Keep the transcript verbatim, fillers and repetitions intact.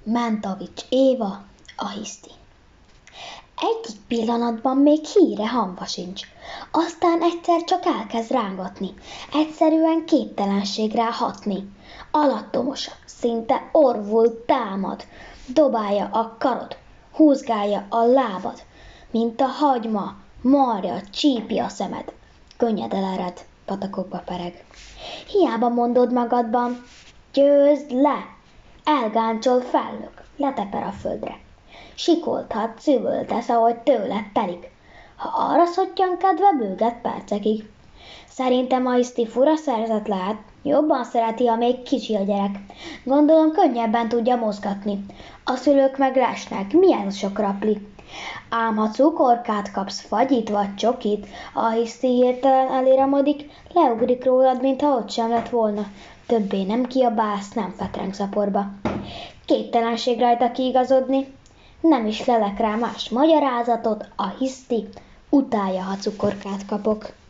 Mentavics Éva, a hiszti. Egyik pillanatban még híre hamba sincs, aztán egyszer csak elkezd rángatni, egyszerűen képtelenség rá hatni. Alattomosan, szinte orvul támad, dobálja a karod, húzgálja a lábad, mint a hagyma, marja, csípi a szemed. Könnyed elered, patakokba pereg. Hiába mondod magadban, győzd le, elgáncsol, fellök, leteper a földre. Sikolthat, szüvöltesz, ahogy tőled telik. Ha arra szottyan kedve, bőget percekig. Szerintem a hiszti fura szerzet lehet, jobban szereti, ha még kicsi a gyerek. Gondolom, könnyebben tudja mozgatni. A szülők meg lesnek, milyen sok rapli. Ám ha cukorkát kapsz, fagyit vagy csokit, a hiszti hirtelen eléramodik, leugrik rólad, mintha ott sem lett volna. Többé nem kiabálsz, nem fetreng szaporba. Képtelenség rajta kiigazodni. Nem is lelek rá más magyarázatot, a hiszti utálja, ha cukorkát kapok.